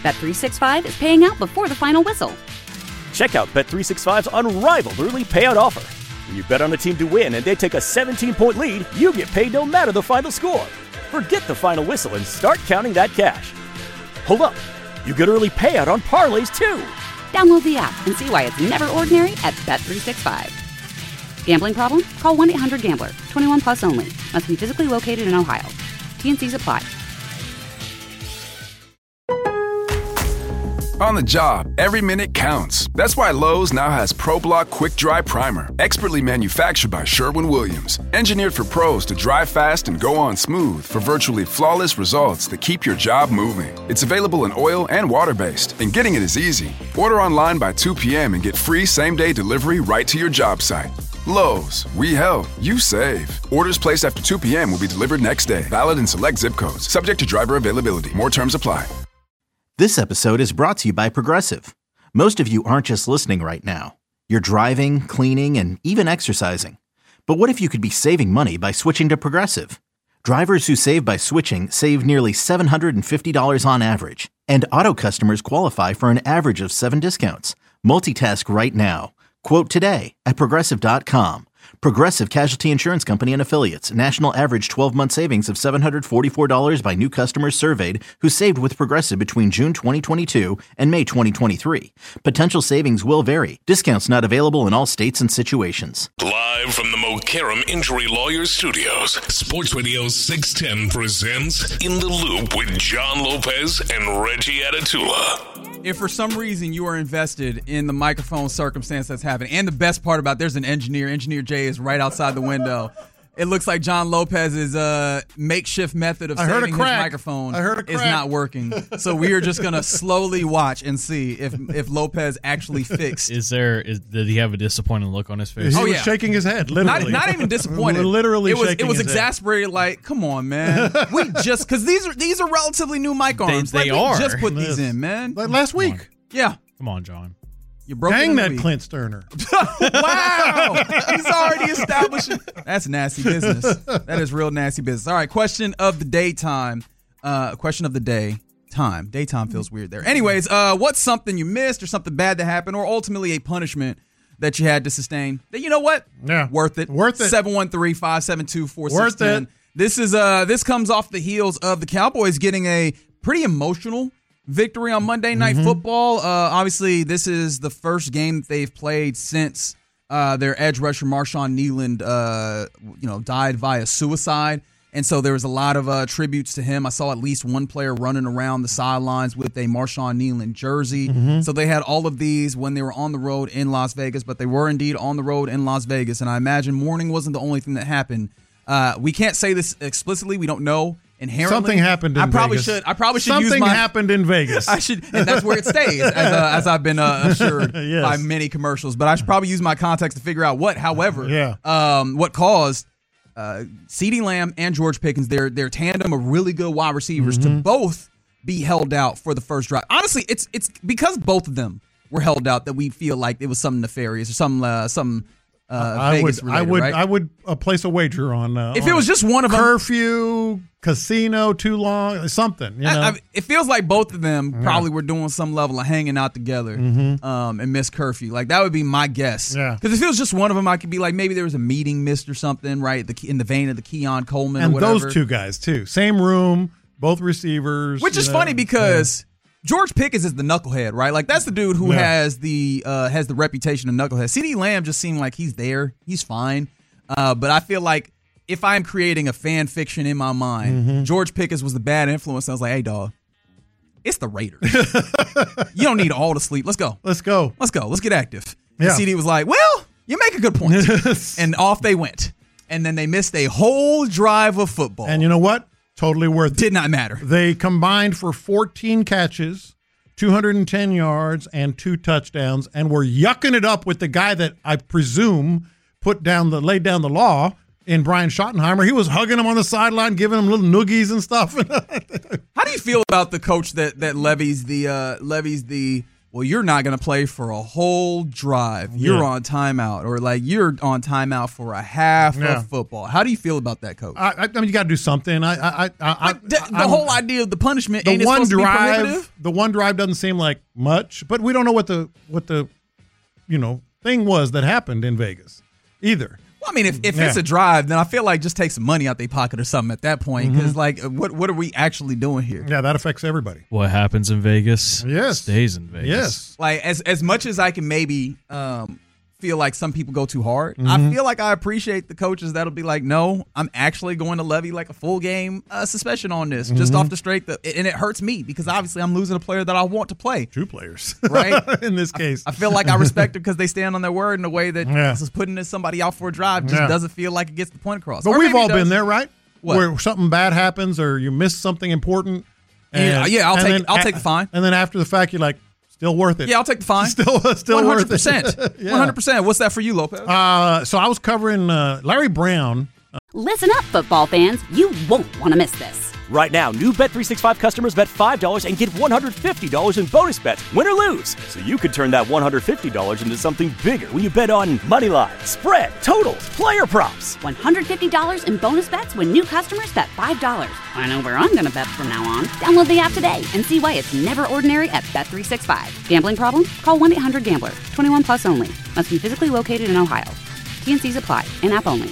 Bet365 is paying out before the final whistle. Check out Bet365's unrivaled early payout offer. When you bet on a team to win and they take a 17-point lead, you get paid no matter the final score. Forget the final whistle and start counting that cash. Hold up. You get early payout on parlays, too. Download the app and see why it's never ordinary at Bet365. Gambling problem? Call 1-800-GAMBLER. 21 plus only. Must be physically located in Ohio. T&Cs apply. On the job, every minute counts. That's why Lowe's now has ProBlock Quick Dry Primer, expertly manufactured by Sherwin-Williams. Engineered for pros to dry fast and go on smooth for virtually flawless results that keep your job moving. It's available in oil and water-based, and getting it is easy. Order online by 2 p.m. and get free same-day delivery right to your job site. Lowe's, we help, you save. Orders placed after 2 p.m. will be delivered next day. Valid in select zip codes. Subject to driver availability. More terms apply. This episode is brought to you by Progressive. Most of you aren't just listening right now. You're driving, cleaning, and even exercising. But what if you could be saving money by switching to Progressive? Drivers who save by switching save nearly $750 on average. And auto customers qualify for an average of 7 discounts. Multitask right now. Quote today at Progressive.com. Progressive Casualty Insurance Company and Affiliates. National average 12-month savings of $744 by new customers surveyed who saved with Progressive between June 2022 and May 2023. Potential savings will vary. Discounts not available in all states and situations. Live from the Mokaram Injury Lawyers Studios, Sports Radio 610 presents In the Loop with John Lopez and Reggie Atatula. If for some reason you are invested in the microphone circumstance that's happening, and the best part about there's an engineer. Engineer Jay is right outside the window. It looks like John Lopez's makeshift method of saving his microphone is not working. So we are just going to slowly watch and see if Lopez actually fixed. Did he have a disappointed look on his face? He was shaking his head, literally. Not even disappointed. Literally shaking his head. It was exasperated, like, come on, man. We just, because these are relatively new mic arms. They are. We just put these in, man. Like last week. Yeah. Come on, John. You broke Dang that Clint Sterner. Wow. He's already establishing. That's nasty business. That is real nasty business. All right, question of the day time. Question of the day time. Daytime feels weird there. Anyways, what's something you missed or something bad that happened or ultimately a punishment that you had to sustain? That, you know what? Yeah. Worth it. 713-572-4610. This comes off the heels of the Cowboys getting a pretty emotional victory on Monday Night Football. Obviously, this is the first game that they've played since their edge rusher Marshawn Kneeland, died via suicide, and so there was a lot of tributes to him. I saw at least one player running around the sidelines with a Marshawn Kneeland jersey. So they had all of these when they were on the road in Las Vegas, but they were indeed on the road in Las Vegas, and I imagine mourning wasn't the only thing that happened. We can't say this explicitly. We don't know. Inherently, something happened in Vegas. I probably should something use my... happened in Vegas. I should, and that's where it stays, as I've been assured Yes. by many commercials. But I should probably use my context to figure out what. However, what caused CeeDee Lamb and George Pickens, their tandem of really good wide receivers, to both be held out for the first drive. Honestly, it's because both of them were held out that we feel like it was something nefarious or some Vegas related, right? I would place a wager on if it was just one of them. Curfew, casino, too long, something. You know? It feels like both of them probably were doing some level of hanging out together and missed curfew. Like, that would be my guess. Yeah. Because if it was just one of them, I could be like, maybe there was a meeting missed or something, right? In the vein of the Keon Coleman and or whatever. those two guys, too. Same room, both receivers. Which is funny because George Pickens is the knucklehead, right? Like, that's the dude who has the reputation of knucklehead. CeeDee Lamb just seemed like he's there. He's fine. But I feel like if I'm creating a fan fiction in my mind, George Pickens was the bad influence. I was like, hey, dog, it's the Raiders. You don't need all the sleep. Let's go. Let's go. Let's get active. And CD was like, well, you make a good point. And off they went. And then they missed a whole drive of football. And you know what? Totally worth it. Did not matter. They combined for 14 catches, 210 yards, and 2 touchdowns, and were yucking it up with the guy that I presume laid down the law in Brian Schottenheimer. He was hugging him on the sideline, giving him little noogies and stuff. How do you feel about the coach that levies the well, you're not going to play for a whole drive. You're on timeout, or like you're on timeout for a half of football. How do you feel about that, Coach? I mean, you got to do something. The whole idea of the punishment ain't supposed to be prohibitive? The one drive doesn't seem like much, but we don't know what the thing was that happened in Vegas either. Well, I mean, if it's a drive, then I feel like just take some money out their pocket or something at that point, because what are we actually doing here? Yeah, that affects everybody. What happens in Vegas stays in Vegas. Yes. Like, as much as I can maybe feel like some people go too hard, I feel like I appreciate the coaches that'll be like, no, I'm actually going to levy like a full game suspension on this, just off the strength of, and it hurts me because obviously I'm losing a player that I want to play. 2 players. Right? In this case. I feel like I respect them because they stand on their word in a way that putting somebody out for a drive just doesn't feel like it gets the point across. But we've all been there, right? What? Where something bad happens or you miss something important. I'll take the fine. And then after the fact, you're like, still worth it. Yeah, I'll take the fine. Still 100%. Worth it. 100%. What's that for you, Lopez? So I was covering Larry Brown. Listen up, football fans. You won't want to miss this. Right now, new Bet365 customers bet $5 and get $150 in bonus bets, win or lose. So you could turn that $150 into something bigger when you bet on money line, spread, totals, player props. $150 in bonus bets when new customers bet $5. I know where I'm going to bet from now on. Download the app today and see why it's never ordinary at Bet365. Gambling problem? Call 1-800-GAMBLER. 21 plus only. Must be physically located in Ohio. T&Cs apply. In-app only.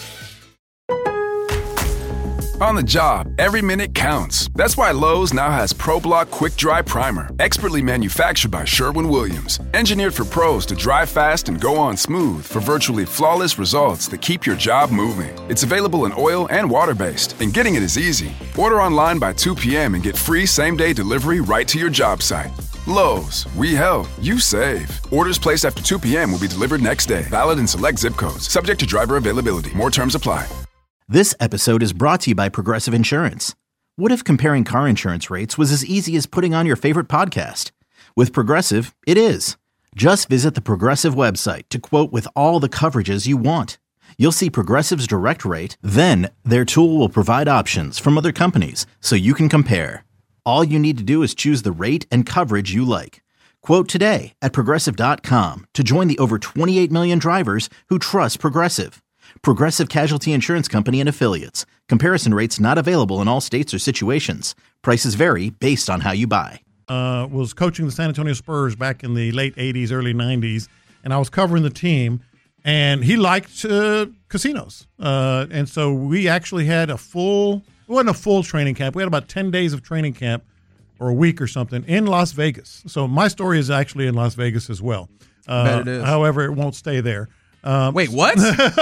On the job, every minute counts. That's why Lowe's now has ProBlock Quick Dry Primer, expertly manufactured by Sherwin-Williams. Engineered for pros to dry fast and go on smooth for virtually flawless results that keep your job moving. It's available in oil and water-based, and getting it is easy. Order online by 2 p.m. and get free same-day delivery right to your job site. Lowe's, we help, you save. Orders placed after 2 p.m. will be delivered next day. Valid in select zip codes. Subject to driver availability. More terms apply. This episode is brought to you by Progressive Insurance. What if comparing car insurance rates was as easy as putting on your favorite podcast? With Progressive, it is. Just visit the Progressive website to quote with all the coverages you want. You'll see Progressive's direct rate, then their tool will provide options from other companies so you can compare. All you need to do is choose the rate and coverage you like. Quote today at Progressive.com to join the over 28 million drivers who trust Progressive. Progressive Casualty Insurance Company and Affiliates. Comparison rates not available in all states or situations. Prices vary based on how you buy. Was coaching the San Antonio Spurs back in the late 80s, early 90s, and I was covering the team, and he liked casinos. And so we actually had it wasn't a full training camp. We had about 10 days of training camp or a week or something in Las Vegas. So my story is actually in Las Vegas as well. Bet it is. However, it won't stay there. Wait, what?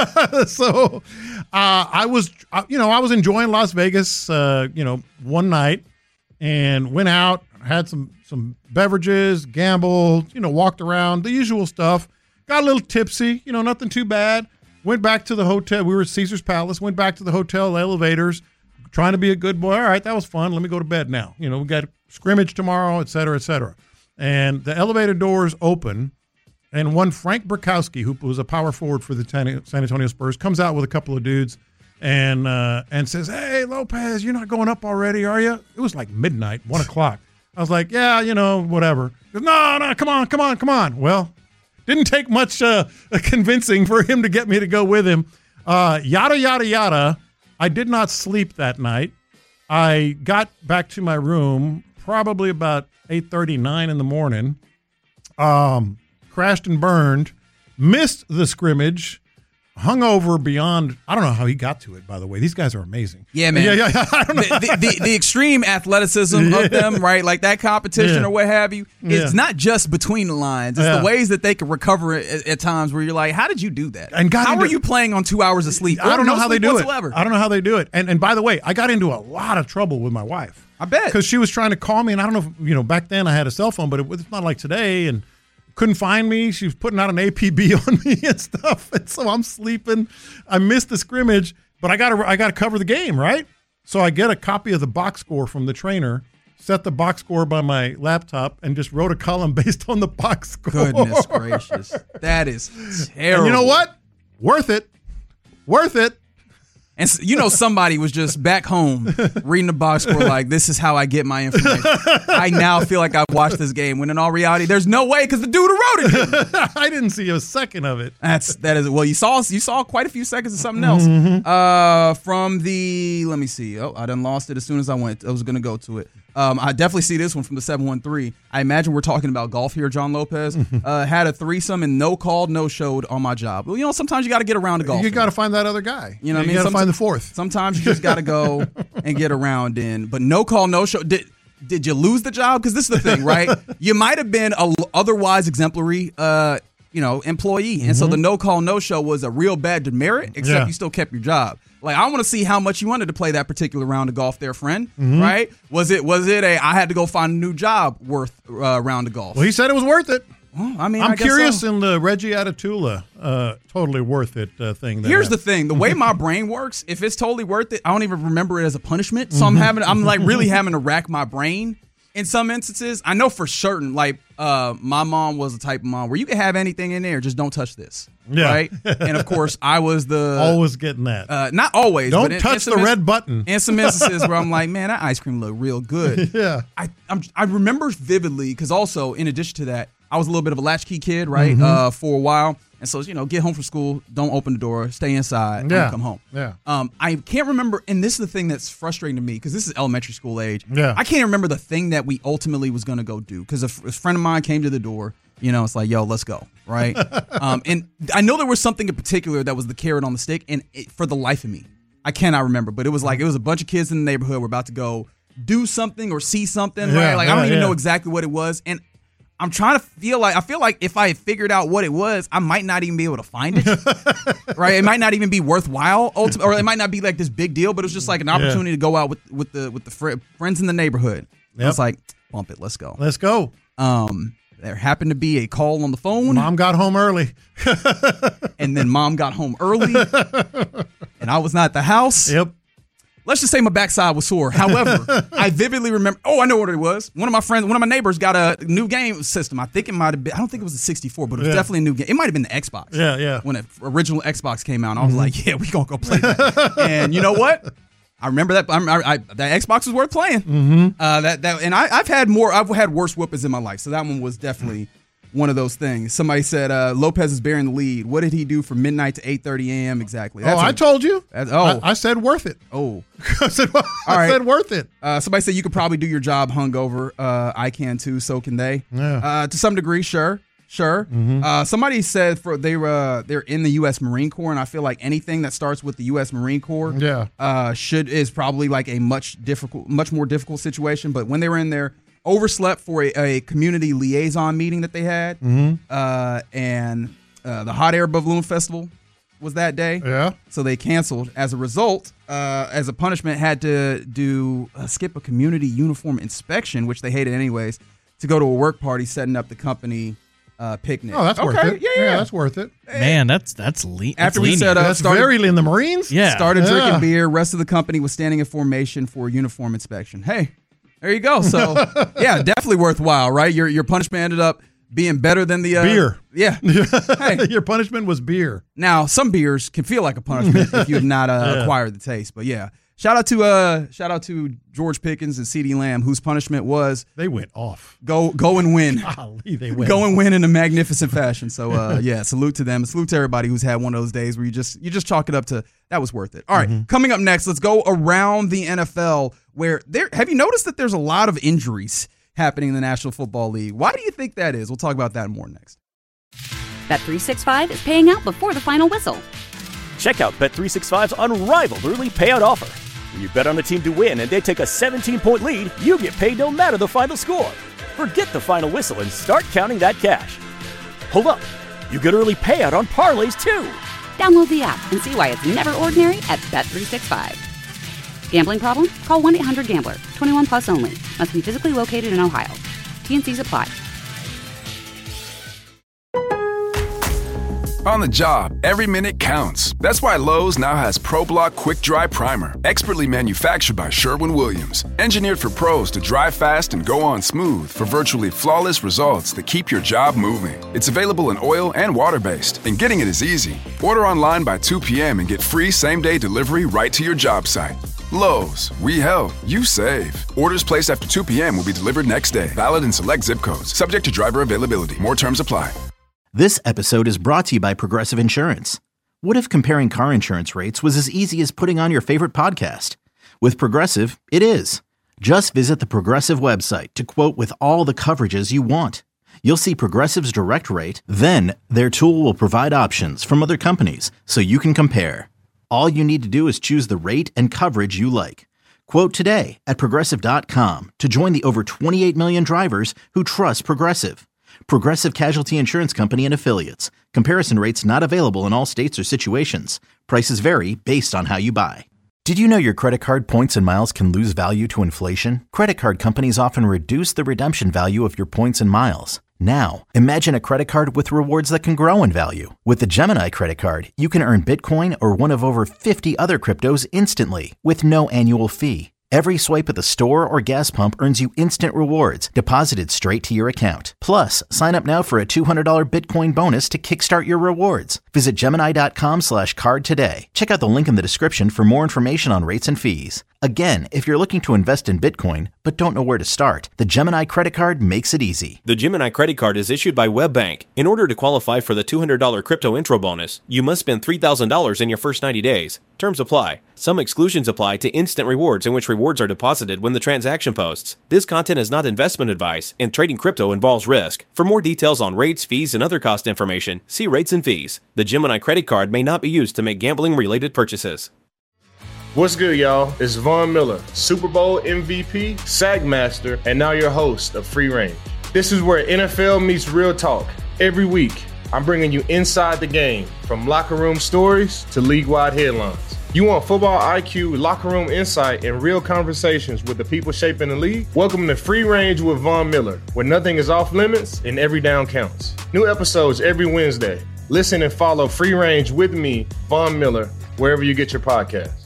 So I was enjoying Las Vegas, one night, and went out, had some beverages, gambled, walked around, the usual stuff. Got a little tipsy, nothing too bad. Went back to the hotel. We were at Caesar's Palace. Went back to the hotel elevators, trying to be a good boy. All right, that was fun. Let me go to bed now. We got scrimmage tomorrow, et cetera, et cetera. And the elevator doors open. And one Frank Burkowski, who was a power forward for the San Antonio Spurs, comes out with a couple of dudes and says, "Hey, Lopez, you're not going up already, are you?" It was like midnight, 1 o'clock. I was like, "Yeah, whatever." He goes, No, come on. Well, didn't take much convincing for him to get me to go with him. Yada, yada, yada. I did not sleep that night. I got back to my room probably about 8:39 in the morning. Crashed and burned, missed the scrimmage, hungover beyond. I don't know how he got to it, by the way. These guys are amazing. Yeah, man. Yeah. I don't know. The extreme athleticism of them, right? Like that competition or what have you. It's not just between the lines. It's the ways that they can recover at times where you're like, how did you do that? And how are you playing on 2 hours of sleep? I don't know how they do whatsoever. it. I don't know how they do it. And by the way, I got into a lot of trouble with my wife. I bet. Because she was trying to call me, and I don't know if, back then I had a cell phone, but it's not like today, and couldn't find me. She was putting out an APB on me and stuff. And so I'm sleeping. I missed the scrimmage, but I got to cover the game, right? So I get a copy of the box score from the trainer, set the box score by my laptop, and just wrote a column based on the box score. Goodness gracious. That is terrible. And you know what? Worth it. And somebody was just back home reading the box score like, this is how I get my information. I now feel like I've watched this game, when in all reality, there's no way because the dude who wrote it didn't. I didn't see a second of it. That is well, you saw quite a few seconds of something else. From the, let me see. Oh, I done lost it as soon as I went. I was going to go to it. I definitely see this one from the 713. I imagine we're talking about golf here. John Lopez had a threesome and no called, no showed on my job. Well, sometimes you got to get around to golf. You got to find that other guy. You know what I mean? You got to find the fourth. Sometimes you just got to go and get around in. But no call, no show. Did you lose the job? Because this is the thing, right? You might have been a otherwise exemplary employee. And so the no call, no show was a real bad demerit, except you still kept your job. Like, I want to see how much you wanted to play that particular round of golf there, friend, right? Was it a I had to go find a new job worth round of golf? Well, he said it was worth it. Well, I mean, I'm curious in the Reggie Atatula totally worth it thing. Here's the thing. The way my brain works, if it's totally worth it, I don't even remember it as a punishment. So I'm like really having to rack my brain. In some instances, I know for certain, like my mom was the type of mom where you can have anything in there, just don't touch this. Yeah. Right? And of course, I was always getting that. Not always. Don't but touch the red button. In some instances where I'm like, man, that ice cream looked real good. Yeah. I remember vividly, because also, in addition to that, I was a little bit of a latchkey kid, right, for a while. And so, get home from school, don't open the door, stay inside, don't come home. Yeah. I can't remember, and this is the thing that's frustrating to me, because this is elementary school age. Yeah. I can't remember the thing that we ultimately was going to go do, because a friend of mine came to the door, it's like, yo, let's go, right? And I know there was something in particular that was the carrot on the stick, and for the life of me, I cannot remember, but it was like, it was a bunch of kids in the neighborhood were about to go do something or see something, right? Like, I don't even know exactly what it was, and I'm trying to feel like if I had figured out what it was, I might not even be able to find it. Right? It might not even be worthwhile, or it might not be like this big deal, but it was just like an opportunity to go out with the friends in the neighborhood. Yep. I was like, bump it, let's go. Let's go. There happened to be a call on the phone. Mom got home early. And then mom got home early. And I was not at the house. Yep. Let's just say my backside was sore. However, I vividly remember. Oh, I know what it was. One of my neighbors got a new game system. I think it might have been. I don't think it was the 64, but it was definitely a new game. It might have been the Xbox. Yeah. When the original Xbox came out, I was like, yeah, we gonna go play that. And you know what? I remember that. That Xbox was worth playing. And I've had worse whoopings in my life, so that one was definitely one of those things. Somebody said Lopez is bearing the lead. What did he do from midnight to 8:30 a.m. exactly? I told you. I said worth it. Oh. I said worth it. Somebody said you could probably do your job hungover. I can too. So can they. Yeah. To some degree, sure. Somebody said they're in the U.S. Marine Corps, and I feel like anything that starts with the U.S. Marine Corps is probably like a much more difficult situation. But when they were in there, overslept for a community liaison meeting that they had, and the Hot Air Balloon Festival was that day. Yeah. So they canceled. As a result, as a punishment, had to skip a community uniform inspection, which they hated anyways, to go to a work party setting up the company picnic. Oh, that's worth it. Yeah, that's worth it. Man, that's lean. After we set that's very lean. The Marines? Yeah. Started drinking beer. Rest of the company was standing in formation for a uniform inspection. Hey. There you go. So, yeah, definitely worthwhile, right? Your punishment ended up being better than the beer. Yeah. Hey. Your punishment was beer. Now, some beers can feel like a punishment if you have not acquired the taste. But yeah, shout out to George Pickens and CeeDee Lamb, whose punishment was they went off. Go and win. Golly, they went. Go and win in a magnificent fashion. So yeah, salute to them. Salute to everybody who's had one of those days where you just chalk it up to that was worth it. All right, coming up next, let's go around the NFL. Where have you noticed that there's a lot of injuries happening in the National Football League? Why do you think that is? We'll talk about that more next. Bet365 is paying out before the final whistle. Check out Bet365's unrivaled early payout offer. When you bet on a team to win and they take a 17-point lead, you get paid no matter the final score. Forget the final whistle and start counting that cash. Hold up. You get early payout on parlays too. Download the app and see why it's never ordinary at Bet365. Gambling problem? Call 1-800-GAMBLER. 21 plus only. Must be physically located in Ohio. T&Cs apply. On the job, every minute counts. That's why Lowe's now has ProBlock Quick Dry Primer, expertly manufactured by Sherwin-Williams. Engineered for pros to dry fast and go on smooth for virtually flawless results that keep your job moving. It's available in oil and water-based, and getting it is easy. Order online by 2 p.m. and get free same-day delivery right to your job site. Lowe's, we help, you save. Orders placed after 2 p.m. will be delivered next day. Valid in select zip codes. Subject to driver availability. More terms apply. This episode is brought to you by Progressive Insurance. What if comparing car insurance rates was as easy as putting on your favorite podcast? With Progressive, it is. Just visit the Progressive website to quote with all the coverages you want. You'll see Progressive's direct rate, then their tool will provide options from other companies so you can compare. All you need to do is choose the rate and coverage you like. Quote today at Progressive.com to join the over 28 million drivers who trust Progressive. Progressive Casualty Insurance Company and Affiliates. Comparison rates not available in all states or situations. Prices vary based on how you buy. Did you know your credit card points and miles can lose value to inflation? Credit card companies often reduce the redemption value of your points and miles. Now, imagine a credit card with rewards that can grow in value. With the Gemini credit card, you can earn Bitcoin or one of over 50 other cryptos instantly with no annual fee. Every swipe at the store or gas pump earns you instant rewards deposited straight to your account. Plus, sign up now for a $200 Bitcoin bonus to kickstart your rewards. Visit Gemini.com/card today. Check out the link in the description for more information on rates and fees. Again, if you're looking to invest in Bitcoin but don't know where to start, the Gemini credit card makes it easy. The Gemini credit card is issued by WebBank. In order to qualify for the $200 crypto intro bonus, you must spend $3,000 in your first 90 days. Terms apply. Some exclusions apply to instant rewards in which rewards are deposited when the transaction posts. This content is not investment advice, and trading crypto involves risk. For more details on rates, fees, and other cost information, see rates and fees. The Gemini credit card may not be used to make gambling-related purchases. What's good, y'all? It's Von Miller, Super Bowl MVP, Sack Master, and now your host of Free Range. This is where NFL meets real talk. Every week, I'm bringing you inside the game, from locker room stories to league-wide headlines. You want football IQ, locker room insight, and real conversations with the people shaping the league? Welcome to Free Range with Von Miller, where nothing is off limits and every down counts. New episodes every Wednesday. Listen and follow Free Range with me, Von Miller, wherever you get your podcasts.